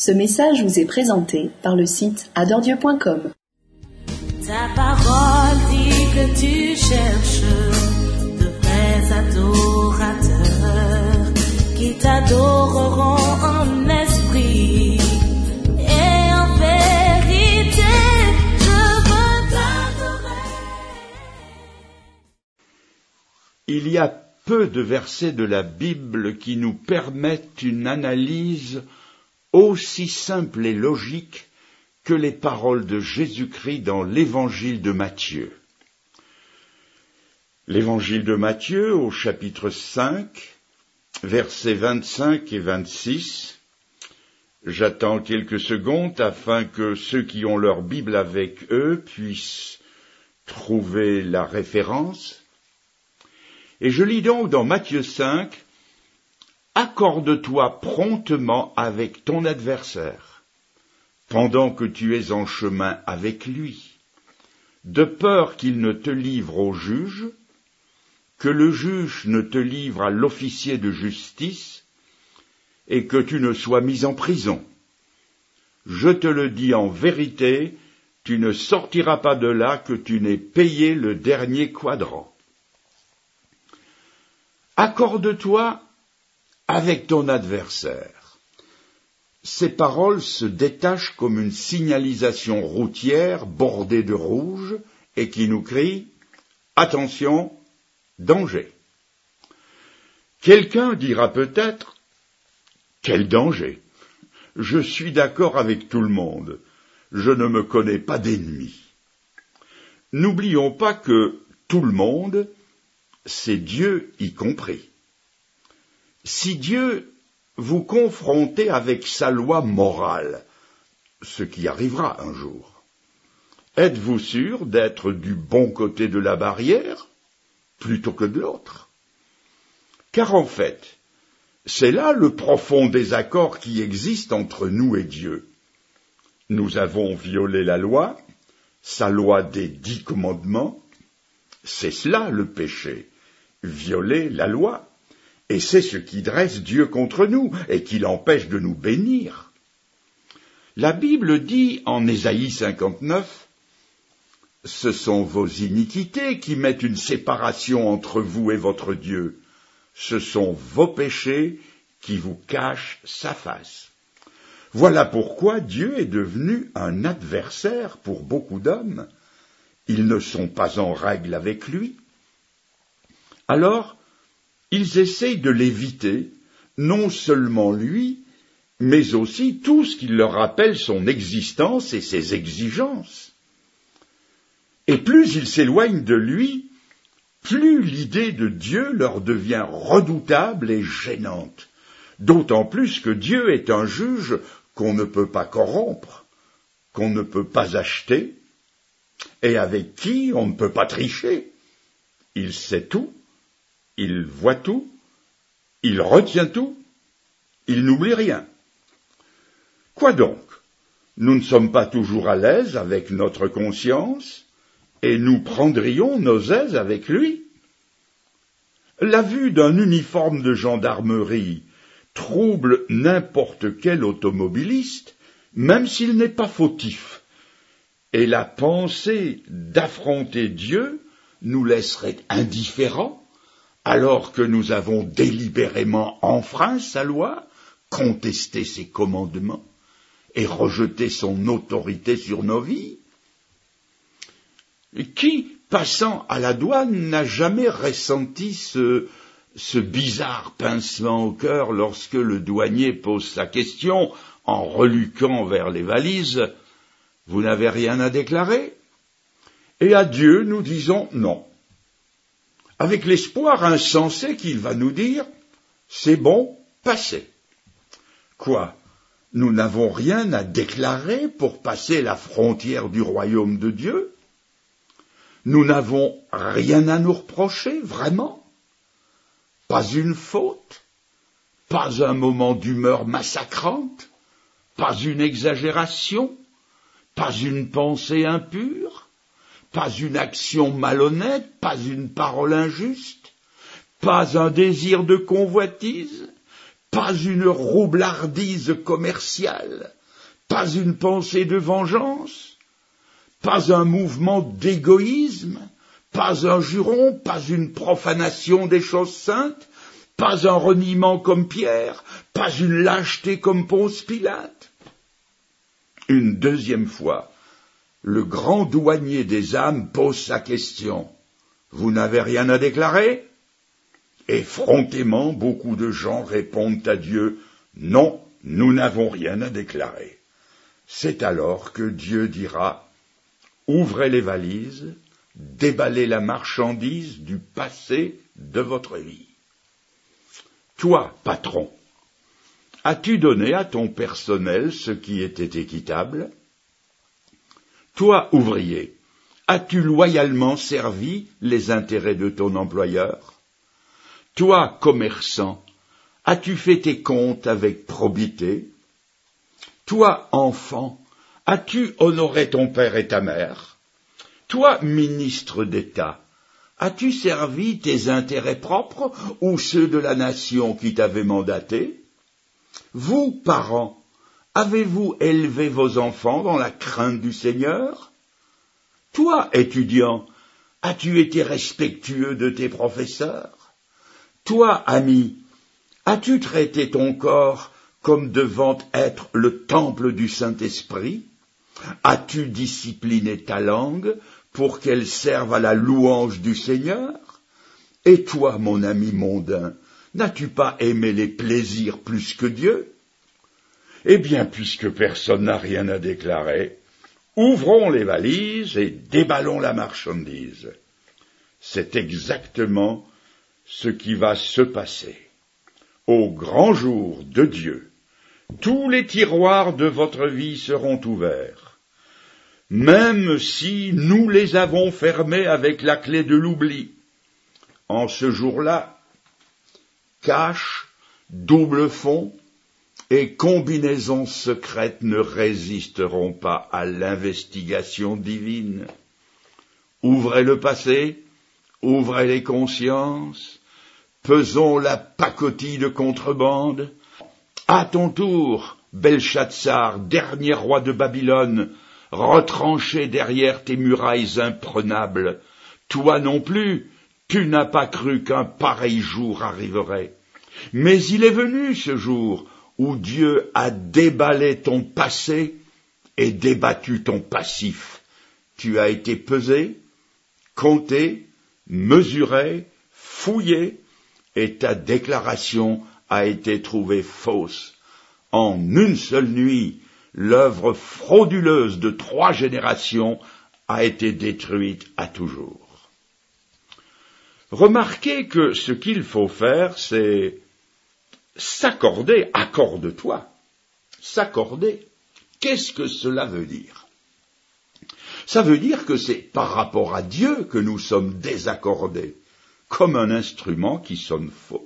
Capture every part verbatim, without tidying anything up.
Ce message vous est présenté par le site adore dieu point com. Ta parole dit que tu cherches de vrais adorateurs qui t'adoreront en esprit et en vérité. Je veux t'adorer. Il y a peu de versets de la Bible qui nous permettent une analyse aussi simple et logique que les paroles de Jésus-Christ dans l'évangile de Matthieu. L'évangile de Matthieu, au chapitre cinq, versets vingt-cinq et vingt-six. J'attends quelques secondes afin que ceux qui ont leur Bible avec eux puissent trouver la référence. Et je lis donc dans Matthieu cinq, « Accorde-toi promptement avec ton adversaire, pendant que tu es en chemin avec lui, de peur qu'il ne te livre au juge, que le juge ne te livre à l'officier de justice, et que tu ne sois mis en prison. Je te le dis en vérité, tu ne sortiras pas de là que tu n'aies payé le dernier quadrant. Accorde-toi avec ton adversaire. » Ces paroles se détachent comme une signalisation routière bordée de rouge et qui nous crie « Attention, danger !» Quelqu'un dira peut-être « Quel danger ! Je suis d'accord avec tout le monde. Je ne me connais pas d'ennemi. » N'oublions pas que tout le monde, c'est Dieu y compris. Si Dieu vous confrontez avec sa loi morale, ce qui arrivera un jour, êtes-vous sûr d'être du bon côté de la barrière plutôt que de l'autre? Car en fait, c'est là le profond désaccord qui existe entre nous et Dieu. Nous avons violé la loi, sa loi des dix commandements. C'est cela le péché, violer la loi. Et c'est ce qui dresse Dieu contre nous et qui l'empêche de nous bénir. La Bible dit en Ésaïe cinquante-neuf, « Ce sont vos iniquités qui mettent une séparation entre vous et votre Dieu. Ce sont vos péchés qui vous cachent sa face. » Voilà pourquoi Dieu est devenu un adversaire pour beaucoup d'hommes. Ils ne sont pas en règle avec lui. Alors, ils essayent de l'éviter, non seulement lui, mais aussi tout ce qui leur rappelle son existence et ses exigences. Et plus ils s'éloignent de lui, plus l'idée de Dieu leur devient redoutable et gênante, d'autant plus que Dieu est un juge qu'on ne peut pas corrompre, qu'on ne peut pas acheter, et avec qui on ne peut pas tricher. Il sait tout. Il voit tout, il retient tout, il n'oublie rien. Quoi donc? Nous ne sommes pas toujours à l'aise avec notre conscience, et nous prendrions nos aises avec lui. La vue d'un uniforme de gendarmerie trouble n'importe quel automobiliste, même s'il n'est pas fautif, et la pensée d'affronter Dieu nous laisserait indifférents, alors que nous avons délibérément enfreint sa loi, contesté ses commandements et rejeté son autorité sur nos vies? Qui, passant à la douane, n'a jamais ressenti ce, ce bizarre pincement au cœur lorsque le douanier pose sa question en reluquant vers les valises « Vous n'avez rien à déclarer ?» Et à Dieu, nous disons non, avec l'espoir insensé qu'il va nous dire « c'est bon, passez ». Quoi? Nous n'avons rien à déclarer pour passer la frontière du royaume de Dieu? Nous n'avons rien à nous reprocher, vraiment? Pas une faute? Pas un moment d'humeur massacrante? Pas une exagération? Pas une pensée impure? Pas une action malhonnête, pas une parole injuste, pas un désir de convoitise, pas une roublardise commerciale, pas une pensée de vengeance, pas un mouvement d'égoïsme, pas un juron, pas une profanation des choses saintes, pas un reniement comme Pierre, pas une lâcheté comme Ponce Pilate. Une deuxième fois, le grand douanier des âmes pose sa question. Vous n'avez rien à déclarer? Effrontément, beaucoup de gens répondent à Dieu, non, nous n'avons rien à déclarer. C'est alors que Dieu dira, ouvrez les valises, déballez la marchandise du passé de votre vie. Toi, patron, as-tu donné à ton personnel ce qui était équitable? Toi, ouvrier, as-tu loyalement servi les intérêts de ton employeur? Toi, commerçant, as-tu fait tes comptes avec probité? Toi, enfant, as-tu honoré ton père et ta mère? Toi, ministre d'État, as-tu servi tes intérêts propres ou ceux de la nation qui t'avait mandaté? Vous, parents, avez-vous élevé vos enfants dans la crainte du Seigneur? Toi, étudiant, as-tu été respectueux de tes professeurs? Toi, ami, as-tu traité ton corps comme devant être le temple du Saint-Esprit? As-tu discipliné ta langue pour qu'elle serve à la louange du Seigneur? Et toi, mon ami mondain, n'as-tu pas aimé les plaisirs plus que Dieu? Eh bien, puisque personne n'a rien à déclarer, ouvrons les valises et déballons la marchandise. C'est exactement ce qui va se passer. Au grand jour de Dieu, tous les tiroirs de votre vie seront ouverts, même si nous les avons fermés avec la clé de l'oubli. En ce jour-là, cache, double fond et combinaisons secrètes ne résisteront pas à l'investigation divine. Ouvrez le passé, ouvrez les consciences, pesons la pacotille de contrebande. À ton tour, Belshazzar, dernier roi de Babylone, retranché derrière tes murailles imprenables, toi non plus, tu n'as pas cru qu'un pareil jour arriverait. Mais il est venu ce jour où Dieu a déballé ton passé et débattu ton passif. Tu as été pesé, compté, mesuré, fouillé, et ta déclaration a été trouvée fausse. En une seule nuit, l'œuvre frauduleuse de trois générations a été détruite à toujours. Remarquez que ce qu'il faut faire, c'est s'accorder, accorde-toi, s'accorder. Qu'est-ce que cela veut dire? Ça veut dire que c'est par rapport à Dieu que nous sommes désaccordés, comme un instrument qui sonne faux.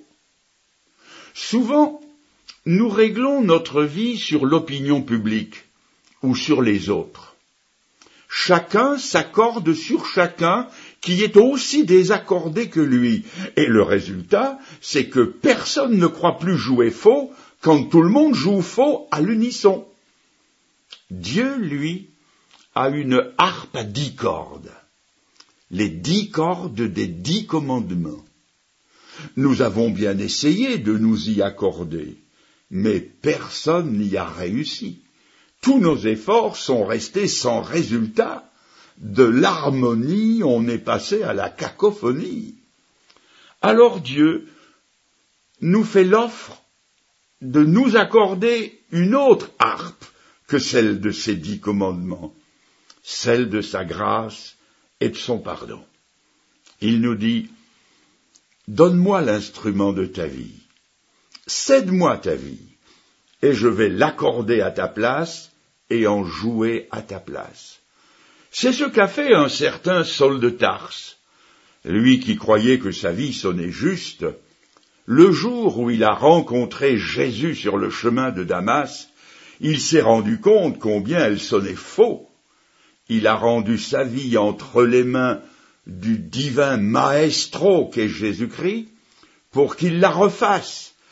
Souvent, nous réglons notre vie sur l'opinion publique ou sur les autres. Chacun s'accorde sur chacun qui est aussi désaccordé que lui. Et le résultat, c'est que personne ne croit plus jouer faux quand tout le monde joue faux à l'unisson. Dieu, lui, a une harpe à dix cordes, les dix cordes des dix commandements. Nous avons bien essayé de nous y accorder, mais personne n'y a réussi. Tous nos efforts sont restés sans résultat. De l'harmonie, on est passé à la cacophonie. Alors Dieu nous fait l'offre de nous accorder une autre harpe que celle de ses dix commandements, celle de sa grâce et de son pardon. Il nous dit, donne-moi l'instrument de ta vie, cède-moi ta vie, et je vais l'accorder à ta place et en jouer à ta place. C'est ce qu'a fait un certain Saul de Tarse, lui qui croyait que sa vie sonnait juste. Le jour où il a rencontré Jésus sur le chemin de Damas, il s'est rendu compte combien elle sonnait faux. Il a rendu sa vie entre les mains du divin maestro qu'est Jésus-Christ pour qu'il la refasse.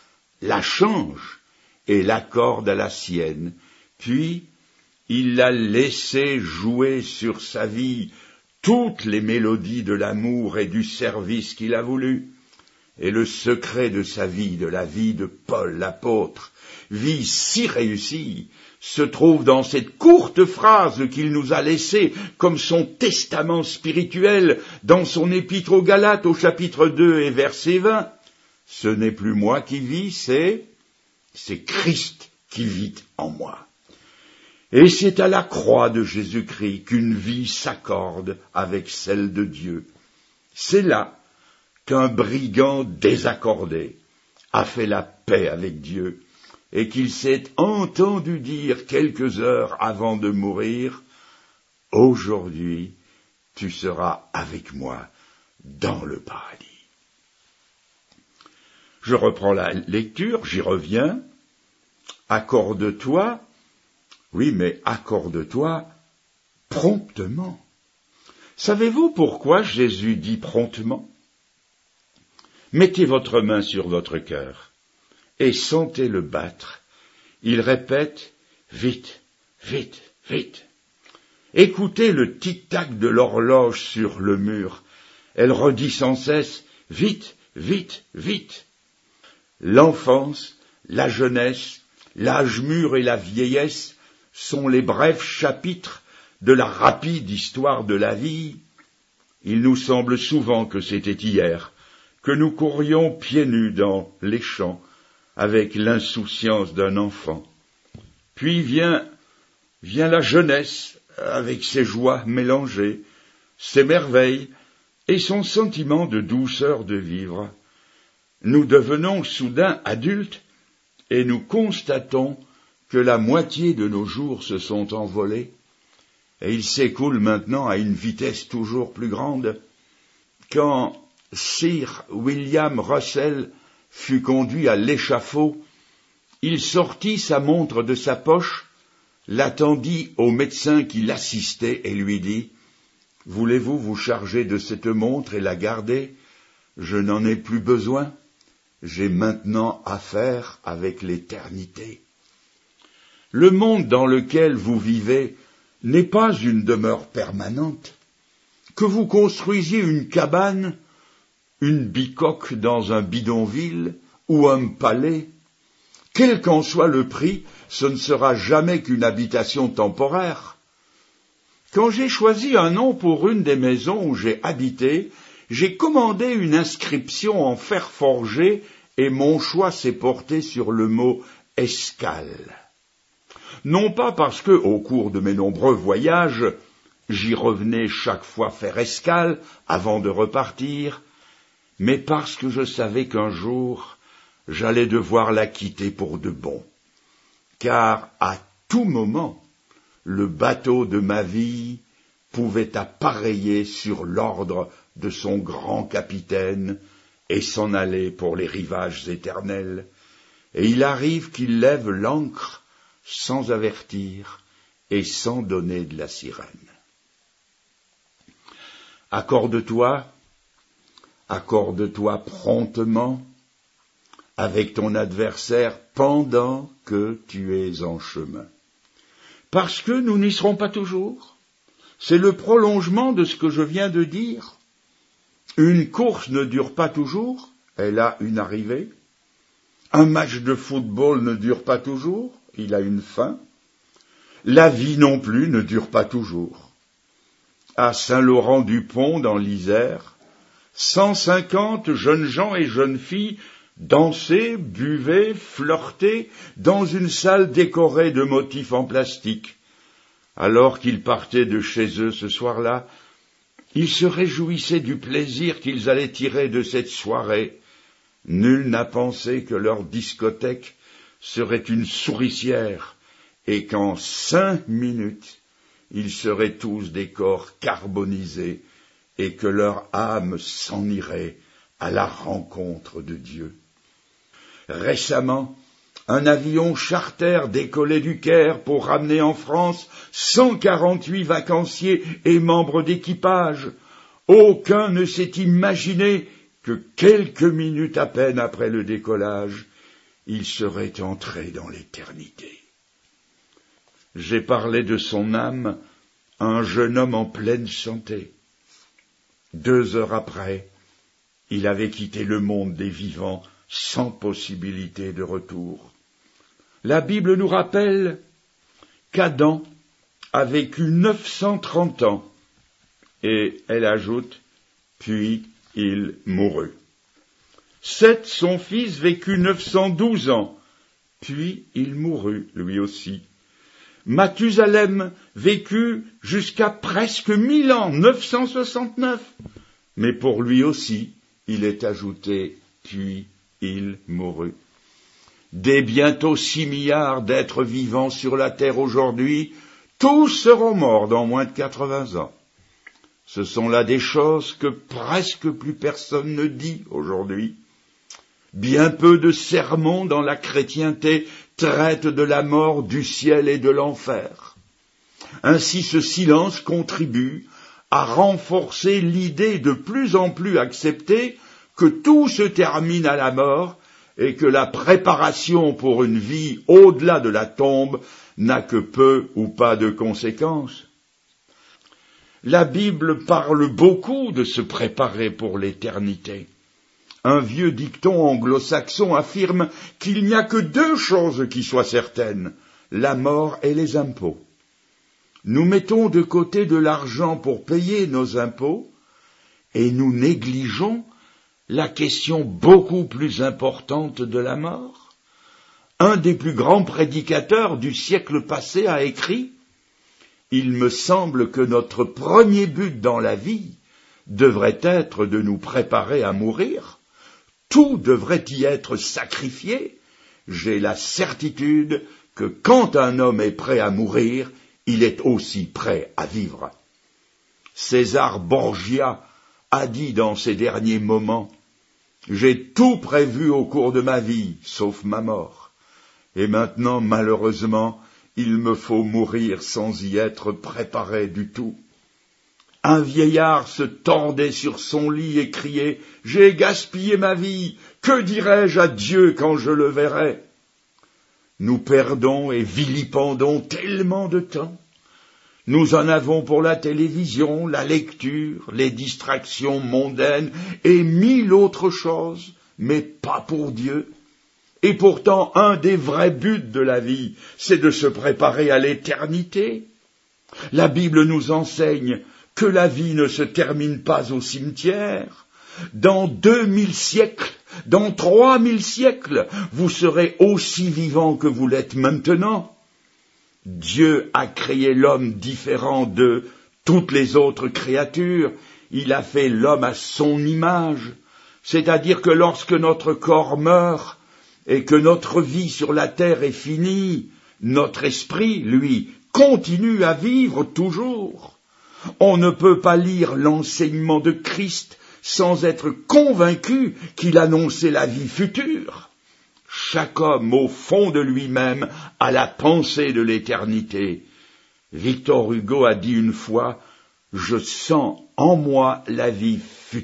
la change et l'accorde à la sienne, puis il l'a laissé jouer sur sa vie toutes les mélodies de l'amour et du service qu'il a voulu. Et le secret de sa vie, de la vie de Paul l'apôtre, vie si réussie, se trouve dans cette courte phrase qu'il nous a laissée comme son testament spirituel dans son épître aux Galates au chapitre deux et verset vingt. Ce n'est plus moi qui vis, c'est, c'est Christ qui vit en moi. Et c'est à la croix de Jésus-Christ qu'une vie s'accorde avec celle de Dieu. C'est là qu'un brigand désaccordé a fait la paix avec Dieu et qu'il s'est entendu dire quelques heures avant de mourir, « Aujourd'hui, tu seras avec moi dans le paradis. » Je reprends la lecture, j'y reviens. « Accorde-toi » Oui, mais accorde-toi promptement. Savez-vous pourquoi Jésus dit promptement? Mettez votre main sur votre cœur et sentez-le battre. Il répète vite, vite, vite. Écoutez le tic-tac de l'horloge sur le mur. Elle redit sans cesse vite, vite, vite. L'enfance, la jeunesse, l'âge mûr et la vieillesse sont les brefs chapitres de la rapide histoire de la vie. Il nous semble souvent que c'était hier, que nous courions pieds nus dans les champs, avec l'insouciance d'un enfant. Puis vient, vient la jeunesse, avec ses joies mélangées, ses merveilles, et son sentiment de douceur de vivre. Nous devenons soudain adultes, et nous constatons que la moitié de nos jours se sont envolés, et ils s'écoulent maintenant à une vitesse toujours plus grande. Quand Sir William Russell fut conduit à l'échafaud, il sortit sa montre de sa poche, l'attendit au médecin qui l'assistait et lui dit « Voulez-vous vous charger de cette montre et la garder? Je n'en ai plus besoin. J'ai maintenant affaire avec l'éternité. » Le monde dans lequel vous vivez n'est pas une demeure permanente. Que vous construisiez une cabane, une bicoque dans un bidonville ou un palais, quel qu'en soit le prix, ce ne sera jamais qu'une habitation temporaire. Quand j'ai choisi un nom pour une des maisons où j'ai habité, j'ai commandé une inscription en fer forgé et mon choix s'est porté sur le mot « escale ». Non pas parce que, au cours de mes nombreux voyages, j'y revenais chaque fois faire escale avant de repartir, mais parce que je savais qu'un jour, j'allais devoir la quitter pour de bon. Car à tout moment, le bateau de ma vie pouvait appareiller sur l'ordre de son grand capitaine et s'en aller pour les rivages éternels, et il arrive qu'il lève l'ancre sans avertir et sans donner de la sirène. Accorde-toi, accorde-toi promptement avec ton adversaire pendant que tu es en chemin. Parce que nous n'y serons pas toujours. C'est le prolongement de ce que je viens de dire. Une course ne dure pas toujours, elle a une arrivée. Un match de football ne dure pas toujours, il a une fin. La vie non plus ne dure pas toujours. À Saint-Laurent-du-Pont, dans l'Isère, cent cinquante jeunes gens et jeunes filles dansaient, buvaient, flirtaient dans une salle décorée de motifs en plastique. Alors qu'ils partaient de chez eux ce soir-là, ils se réjouissaient du plaisir qu'ils allaient tirer de cette soirée. Nul n'a pensé que leur discothèque serait une souricière et qu'en cinq minutes, ils seraient tous des corps carbonisés et que leur âme s'en irait à la rencontre de Dieu. Récemment, un avion charter décollait du Caire pour ramener en France cent quarante-huit vacanciers et membres d'équipage. Aucun ne s'est imaginé que quelques minutes à peine après le décollage, il serait entré dans l'éternité. J'ai parlé de son âme à un jeune homme en pleine santé. Deux heures après, il avait quitté le monde des vivants sans possibilité de retour. La Bible nous rappelle qu'Adam a vécu neuf cent trente ans, et elle ajoute, puis il mourut. Seth, son fils, vécut neuf cent douze ans, puis il mourut lui aussi. Mathusalem vécut jusqu'à presque mille ans, neuf cent soixante-neuf, mais pour lui aussi, il est ajouté, puis il mourut. Des bientôt six milliards d'êtres vivants sur la terre aujourd'hui, tous seront morts dans moins de quatre-vingts ans. Ce sont là des choses que presque plus personne ne dit aujourd'hui. Bien peu de sermons dans la chrétienté traitent de la mort, du ciel et de l'enfer. Ainsi ce silence contribue à renforcer l'idée de plus en plus acceptée que tout se termine à la mort et que la préparation pour une vie au-delà de la tombe n'a que peu ou pas de conséquences. La Bible parle beaucoup de se préparer pour l'éternité. Un vieux dicton anglo-saxon affirme qu'il n'y a que deux choses qui soient certaines, la mort et les impôts. Nous mettons de côté de l'argent pour payer nos impôts et nous négligeons la question beaucoup plus importante de la mort. Un des plus grands prédicateurs du siècle passé a écrit « Il me semble que notre premier but dans la vie devrait être de nous préparer à mourir. Tout devrait y être sacrifié. J'ai la certitude que quand un homme est prêt à mourir, il est aussi prêt à vivre. » César Borgia a dit dans ses derniers moments « J'ai tout prévu au cours de ma vie, sauf ma mort. Et maintenant, malheureusement, il me faut mourir sans y être préparé du tout. » Un vieillard se tordait sur son lit et criait « J'ai gaspillé ma vie, que dirai-je à Dieu quand je le verrai ?» Nous perdons et vilipendons tellement de temps. Nous en avons pour la télévision, la lecture, les distractions mondaines et mille autres choses, mais pas pour Dieu. Et pourtant, un des vrais buts de la vie, c'est de se préparer à l'éternité. La Bible nous enseigne que la vie ne se termine pas au cimetière. Dans deux mille siècles, dans trois mille siècles, vous serez aussi vivants que vous l'êtes maintenant. Dieu a créé l'homme différent de toutes les autres créatures. Il a fait l'homme à son image. C'est-à-dire que lorsque notre corps meurt et que notre vie sur la terre est finie, notre esprit, lui, continue à vivre toujours. On ne peut pas lire l'enseignement de Christ sans être convaincu qu'il annonçait la vie future. Chaque homme, au fond de lui-même, a la pensée de l'éternité. Victor Hugo a dit une fois « Je sens en moi la vie future ».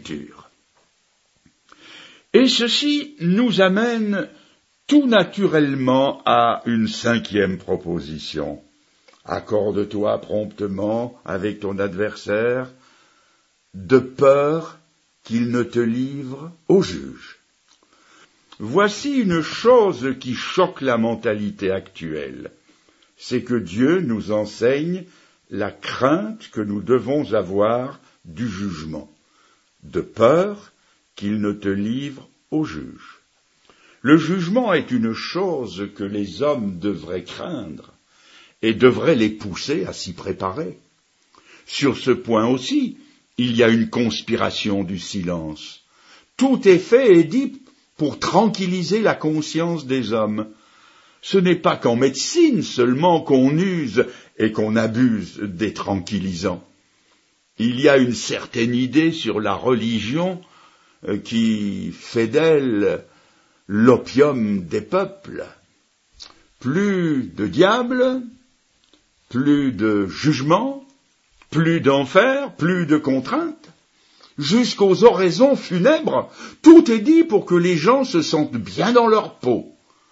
Et ceci nous amène tout naturellement à une cinquième proposition. Accorde-toi promptement avec ton adversaire, de peur qu'il ne te livre au juge. Voici une chose qui choque la mentalité actuelle, c'est que Dieu nous enseigne la crainte que nous devons avoir du jugement, de peur qu'il ne te livre au juge. Le jugement est une chose que les hommes devraient craindre et devraient les pousser à s'y préparer. Sur ce point aussi, il y a une conspiration du silence. Tout est fait et dit pour tranquilliser la conscience des hommes. Ce n'est pas qu'en médecine seulement qu'on use et qu'on abuse des tranquillisants. Il y a une certaine idée sur la religion qui fait d'elle l'opium des peuples. Plus de diable, plus de jugement, plus d'enfer, plus de contraintes. Jusqu'aux oraisons funèbres, tout est dit pour que les gens se sentent bien dans leur peau.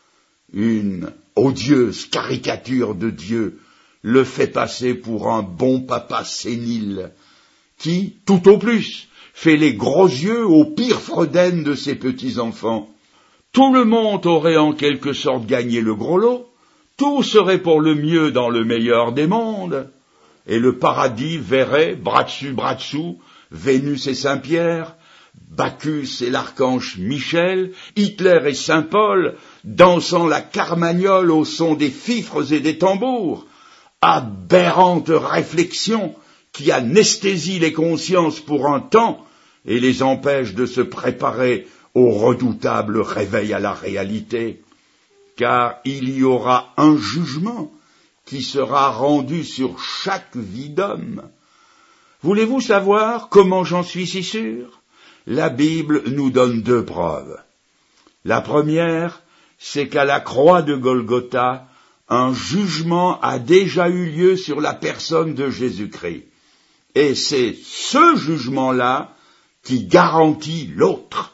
une odieuse caricature de Dieu le fait passer pour un bon papa sénile, qui, tout au plus, fait les gros yeux aux pires fredaines de ses petits-enfants. Tout le monde aurait en quelque sorte gagné le gros lot, tout serait pour le mieux dans le meilleur des mondes, et le paradis verrait, bras dessus, bras dessous, Vénus et Saint-Pierre, Bacchus et l'archange Michel, Hitler et Saint-Paul, dansant la carmagnole au son des fifres et des tambours. Aberrante réflexion qui anesthésie les consciences pour un temps et les empêche de se préparer au redoutable réveil à la réalité, car il y aura un jugement qui sera rendu sur chaque vie d'homme. Voulez-vous savoir comment j'en suis si sûr? La Bible nous donne deux preuves. La première, c'est qu'à la croix de Golgotha, un jugement a déjà eu lieu sur la personne de Jésus-Christ. Et c'est ce jugement-là qui garantit l'autre.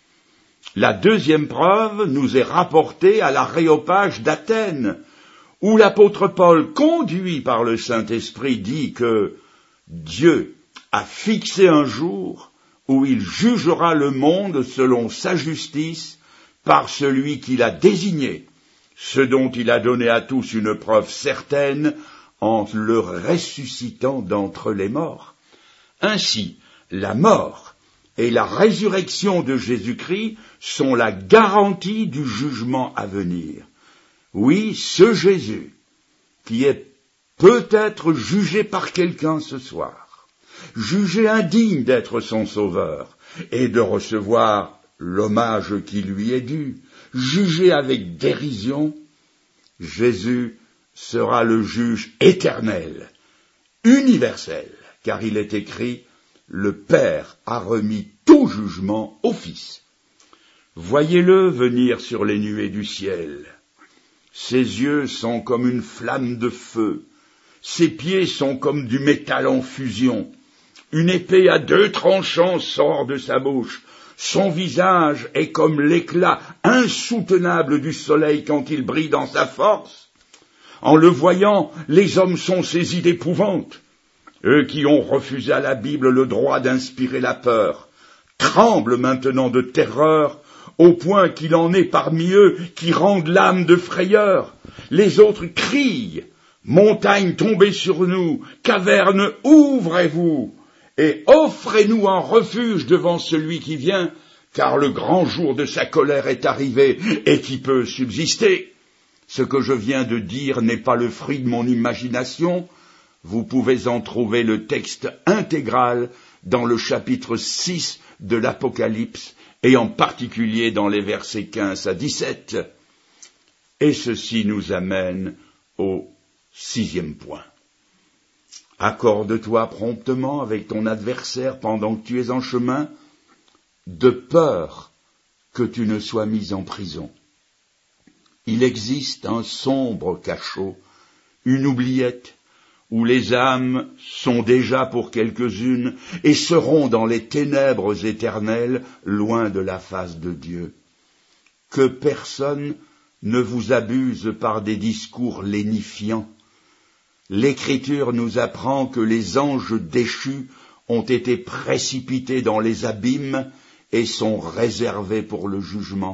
La deuxième preuve nous est rapportée à l'Aréopage d'Athènes, où l'apôtre Paul, conduit par le Saint-Esprit, dit que Dieu a fixé un jour où il jugera le monde selon sa justice par celui qu'il a désigné, ce dont il a donné à tous une preuve certaine en le ressuscitant d'entre les morts. Ainsi, la mort et la résurrection de Jésus-Christ sont la garantie du jugement à venir. Oui, ce Jésus, qui est peut-être jugé par quelqu'un ce soir, jugé indigne d'être son sauveur et de recevoir l'hommage qui lui est dû, jugé avec dérision, Jésus sera le juge éternel, universel, car il est écrit « Le Père a remis tout jugement au Fils ». Voyez-le venir sur les nuées du ciel. Ses yeux sont comme une flamme de feu, ses pieds sont comme du métal en fusion, une épée à deux tranchants sort de sa bouche, son visage est comme l'éclat insoutenable du soleil quand il brille dans sa force. En le voyant, les hommes sont saisis d'épouvante. Eux qui ont refusé à la Bible le droit d'inspirer la peur, tremblent maintenant de terreur, au point qu'il en est parmi eux qui rendent l'âme de frayeur. Les autres crient, « Montagne tombez sur nous, caverne ouvrez-vous, et offrez-nous un refuge devant celui qui vient, car le grand jour de sa colère est arrivé, et qui peut subsister. » Ce que je viens de dire n'est pas le fruit de mon imagination. Vous pouvez en trouver le texte intégral dans le chapitre six de l'Apocalypse, et en particulier dans les versets quinze à dix-sept. Et ceci nous amène au sixième point. Accorde-toi promptement avec ton adversaire pendant que tu es en chemin, de peur que tu ne sois mis en prison. Il existe un sombre cachot, une oubliette, où les âmes sont déjà pour quelques-unes et seront dans les ténèbres éternelles, loin de la face de Dieu. Que personne ne vous abuse par des discours lénifiants. L'Écriture nous apprend que les anges déchus ont été précipités dans les abîmes et sont réservés pour le jugement.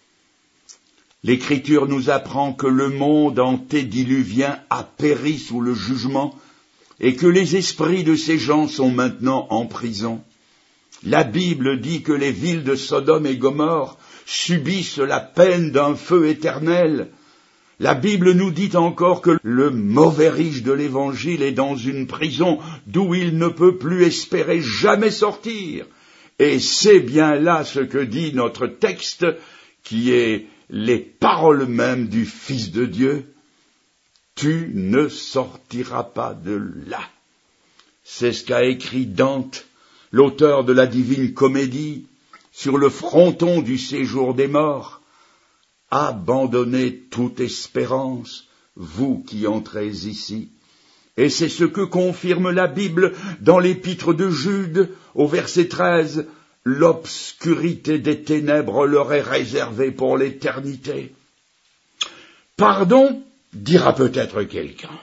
L'Écriture nous apprend que le monde antédiluvien a péri sous le jugement et que les esprits de ces gens sont maintenant en prison. La Bible dit que les villes de Sodome et Gomorrhe subissent la peine d'un feu éternel. La Bible nous dit encore que le mauvais riche de l'Évangile est dans une prison d'où il ne peut plus espérer jamais sortir. Et c'est bien là ce que dit notre texte, qui est les paroles mêmes du Fils de Dieu. Tu ne sortiras pas de là. C'est ce qu'a écrit Dante, l'auteur de la Divine Comédie, sur le fronton du séjour des morts. Abandonnez toute espérance, vous qui entrez ici. Et c'est ce que confirme la Bible dans l'épître de Jude, au verset treize. L'obscurité des ténèbres leur est réservée pour l'éternité. Pardon, dira peut-être quelqu'un.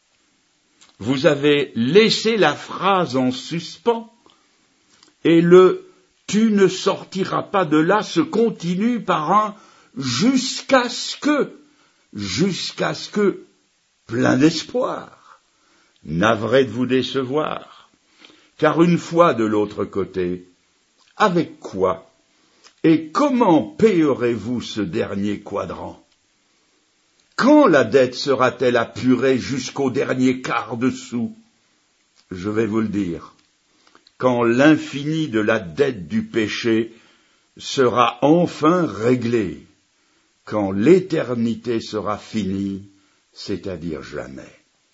Vous avez laissé la phrase en suspens et le « tu ne sortiras pas de là » se continue par un « jusqu'à ce que », jusqu'à ce que, plein d'espoir, navré de vous décevoir, car une fois de l'autre côté, avec quoi et comment payerez-vous ce dernier quadrant? Quand la dette sera-t-elle apurée jusqu'au dernier quart de sou? Je vais vous le dire. Quand l'infini de la dette du péché sera enfin réglé, quand l'éternité sera finie, c'est-à-dire jamais.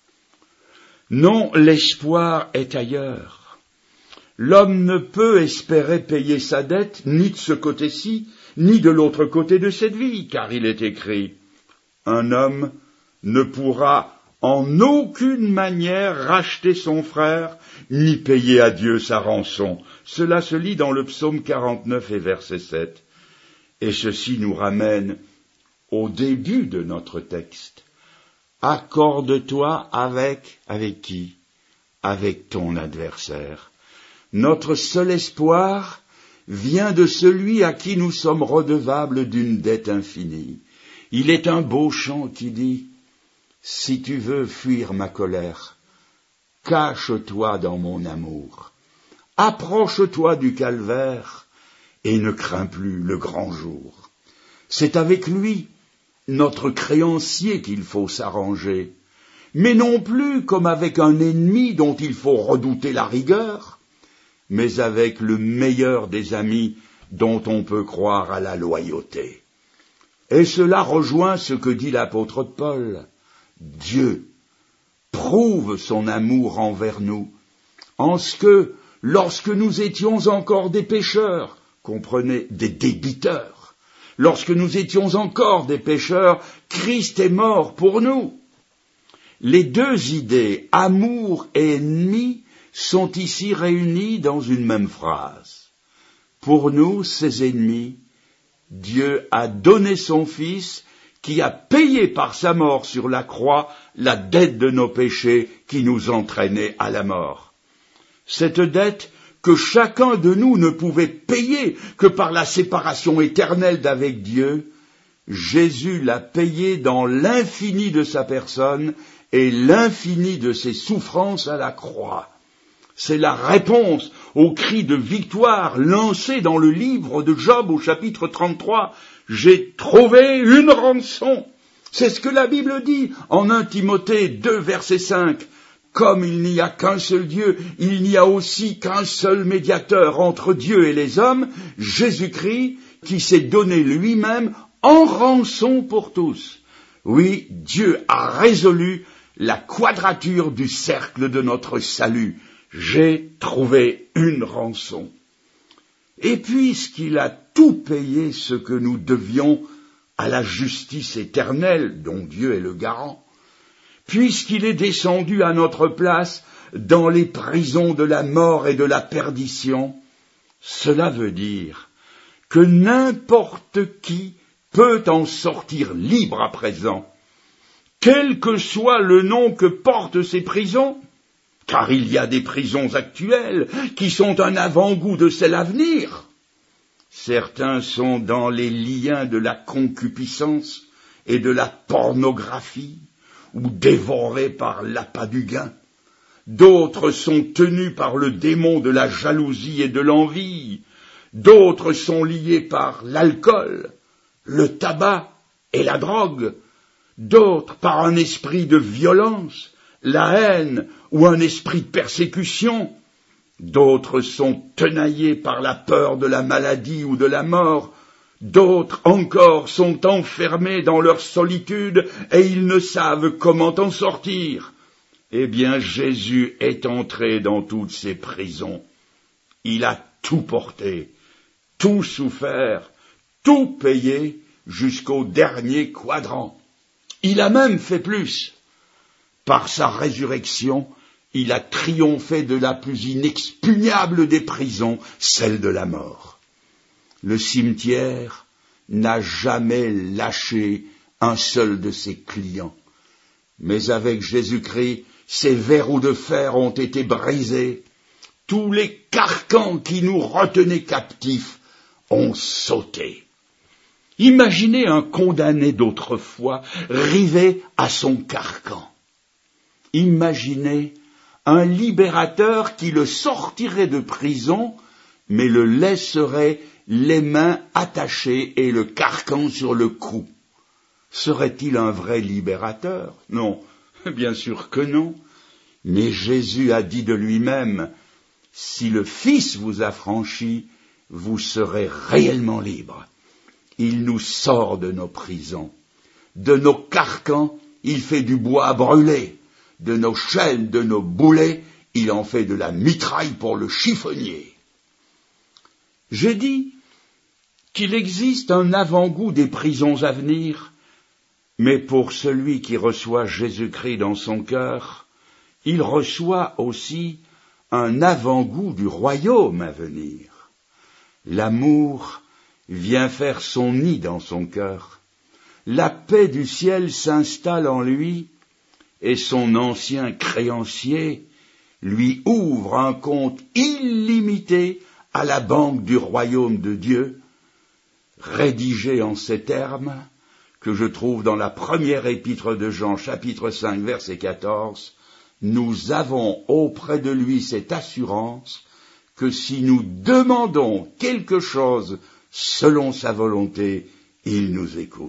Non, l'espoir est ailleurs. L'homme ne peut espérer payer sa dette, ni de ce côté-ci, ni de l'autre côté de cette vie, car il est écrit « Un homme ne pourra en aucune manière racheter son frère, ni payer à Dieu sa rançon. » Cela se lit dans le psaume quarante-neuf et verset sept. Et ceci nous ramène au début de notre texte. Accorde-toi avec, avec qui? Avec ton adversaire. Notre seul espoir vient de celui à qui nous sommes redevables d'une dette infinie. Il est un beau chant qui dit « Si tu veux fuir ma colère, cache-toi dans mon amour, approche-toi du calvaire et ne crains plus le grand jour. » C'est avec lui, notre créancier, qu'il faut s'arranger, mais non plus comme avec un ennemi dont il faut redouter la rigueur, mais avec le meilleur des amis dont on peut croire à la loyauté. Et cela rejoint ce que dit l'apôtre Paul. Dieu prouve son amour envers nous, en ce que, lorsque nous étions encore des pécheurs, comprenez, des débiteurs, lorsque nous étions encore des pécheurs, Christ est mort pour nous. Les deux idées, amour et ennemi, sont ici réunies dans une même phrase. Pour nous, ses ennemis, Dieu a donné son Fils qui a payé par sa mort sur la croix la dette de nos péchés qui nous entraînait à la mort. Cette dette que chacun de nous ne pouvait payer que par la séparation éternelle d'avec Dieu, Jésus l'a payée dans l'infini de sa personne et l'infini de ses souffrances à la croix. C'est la réponse au cri de victoire lancé dans le livre de Job au chapitre trente-trois. J'ai trouvé une rançon. C'est ce que la Bible dit en un Timothée deux, verset cinq. Comme il n'y a qu'un seul Dieu, il n'y a aussi qu'un seul médiateur entre Dieu et les hommes, Jésus-Christ, qui s'est donné lui-même en rançon pour tous. Oui, Dieu a résolu la quadrature du cercle de notre salut. J'ai trouvé une rançon. Et puisqu'il a tout payé ce que nous devions à la justice éternelle dont Dieu est le garant, puisqu'il est descendu à notre place dans les prisons de la mort et de la perdition, cela veut dire que n'importe qui peut en sortir libre à présent, quel que soit le nom que portent ces prisons, car il y a des prisons actuelles qui sont un avant-goût de celles à venir. Certains sont dans les liens de la concupiscence et de la pornographie, ou dévorés par l'appât du gain. D'autres sont tenus par le démon de la jalousie et de l'envie. D'autres sont liés par l'alcool, le tabac et la drogue. D'autres par un esprit de violence, la haine ou un esprit de persécution. D'autres sont tenaillés par la peur de la maladie ou de la mort. D'autres encore sont enfermés dans leur solitude et ils ne savent comment en sortir. Eh bien, Jésus est entré dans toutes ces prisons. Il a tout porté, tout souffert, tout payé jusqu'au dernier quadrant. Il a même fait plus. Par sa résurrection, il a triomphé de la plus inexpugnable des prisons, celle de la mort. Le cimetière n'a jamais lâché un seul de ses clients. Mais avec Jésus-Christ, ces verrous de fer ont été brisés. Tous les carcans qui nous retenaient captifs ont sauté. Imaginez un condamné d'autrefois rivé à son carcan. Imaginez un libérateur qui le sortirait de prison, mais le laisserait les mains attachées et le carcan sur le cou. Serait-il un vrai libérateur? Non, bien sûr que non. Mais Jésus a dit de lui-même, « Si le Fils vous affranchit, vous serez réellement libre. » Il nous sort de nos prisons. De nos carcans, il fait du bois à brûler. De nos chaînes, de nos boulets, il en fait de la mitraille pour le chiffonnier. J'ai dit qu'il existe un avant-goût des prisons à venir, mais pour celui qui reçoit Jésus-Christ dans son cœur, il reçoit aussi un avant-goût du royaume à venir. L'amour vient faire son nid dans son cœur. La paix du ciel s'installe en lui, et son ancien créancier lui ouvre un compte illimité à la banque du royaume de Dieu, rédigé en ces termes que je trouve dans la première épître de Jean, chapitre cinq, verset quatorze, « Nous avons auprès de lui cette assurance que si nous demandons quelque chose selon sa volonté, il nous écoute. »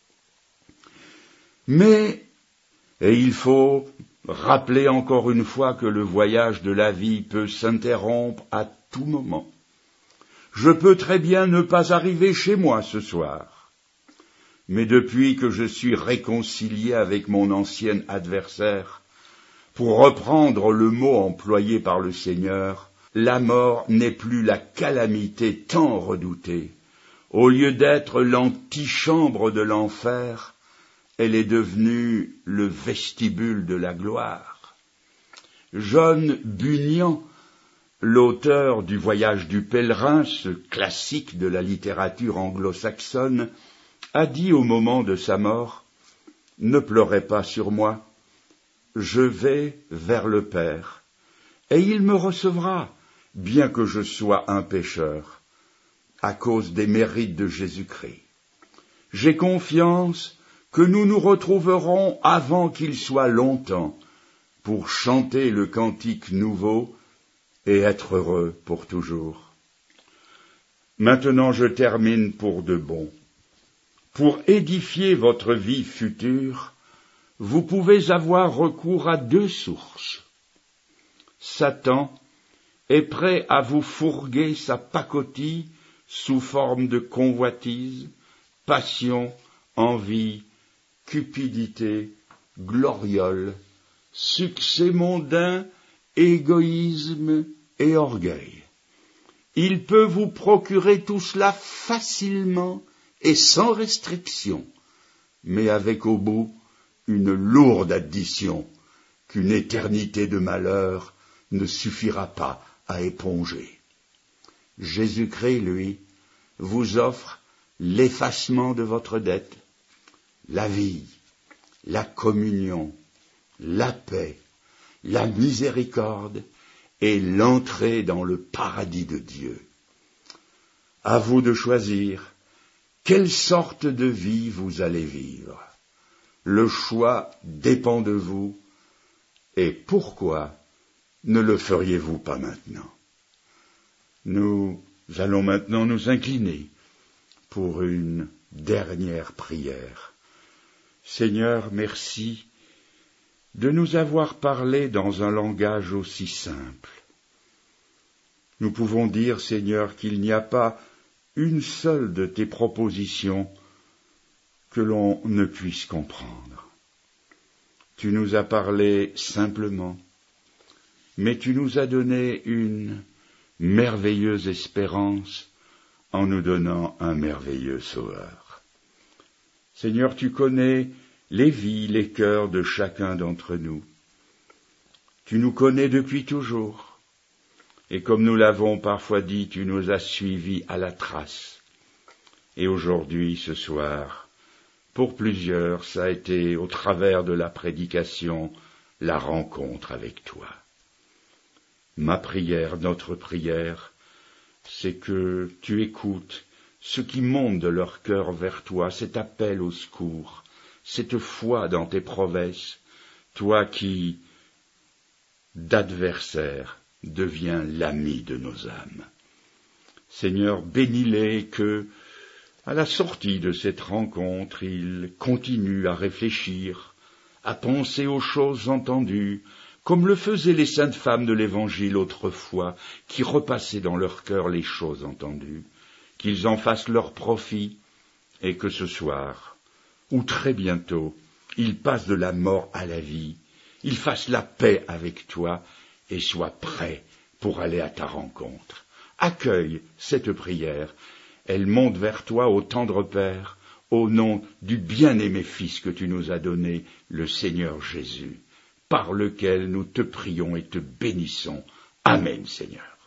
Mais, et il faut rappeler encore une fois que le voyage de la vie peut s'interrompre à tout moment. Je peux très bien ne pas arriver chez moi ce soir, mais depuis que je suis réconcilié avec mon ancien adversaire, pour reprendre le mot employé par le Seigneur, la mort n'est plus la calamité tant redoutée. Au lieu d'être l'antichambre de l'enfer, elle est devenue le vestibule de la gloire. John Bunyan, l'auteur du Voyage du pèlerin, ce classique de la littérature anglo-saxonne, a dit au moment de sa mort, « Ne pleurez pas sur moi, je vais vers le Père, et il me recevra, bien que je sois un pécheur, à cause des mérites de Jésus-Christ. J'ai confiance que nous nous retrouverons avant qu'il soit longtemps pour chanter le cantique nouveau et être heureux pour toujours. » Maintenant je termine pour de bon. Pour édifier votre vie future, vous pouvez avoir recours à deux sources. Satan est prêt à vous fourguer sa pacotille sous forme de convoitise, passion, envie, cupidité, gloriole, succès mondain, égoïsme et orgueil. Il peut vous procurer tout cela facilement et sans restriction, mais avec au bout une lourde addition qu'une éternité de malheur ne suffira pas à éponger. Jésus-Christ, lui, vous offre l'effacement de votre dette, la vie, la communion, la paix, la miséricorde et l'entrée dans le paradis de Dieu. À vous de choisir quelle sorte de vie vous allez vivre. Le choix dépend de vous, et pourquoi ne le feriez-vous pas maintenant? Nous allons maintenant nous incliner pour une dernière prière. Seigneur, merci de nous avoir parlé dans un langage aussi simple. Nous pouvons dire, Seigneur, qu'il n'y a pas une seule de tes propositions que l'on ne puisse comprendre. Tu nous as parlé simplement, mais tu nous as donné une merveilleuse espérance en nous donnant un merveilleux Sauveur. Seigneur, tu connais les vies, les cœurs de chacun d'entre nous. Tu nous connais depuis toujours, et comme nous l'avons parfois dit, tu nous as suivis à la trace. Et aujourd'hui, ce soir, Pour plusieurs, ça a été, au travers de la prédication, la rencontre avec toi. Ma prière, notre prière, c'est que tu écoutes ce qui monte de leur cœur vers toi, cet appel au secours, cette foi dans tes promesses, toi qui, d'adversaire, deviens l'ami de nos âmes. Seigneur, bénis-les que, à la sortie de cette rencontre, ils continuent à réfléchir, à penser aux choses entendues, comme le faisaient les saintes femmes de l'Évangile autrefois, qui repassaient dans leur cœur les choses entendues, qu'ils en fassent leur profit, et que ce soir, ou très bientôt, ils passent de la mort à la vie, ils fassent la paix avec toi, et soient prêts pour aller à ta rencontre. Accueille cette prière, elle monte vers toi, ô tendre Père, au nom du bien-aimé Fils que tu nous as donné, le Seigneur Jésus, par lequel nous te prions et te bénissons. Amen, Seigneur.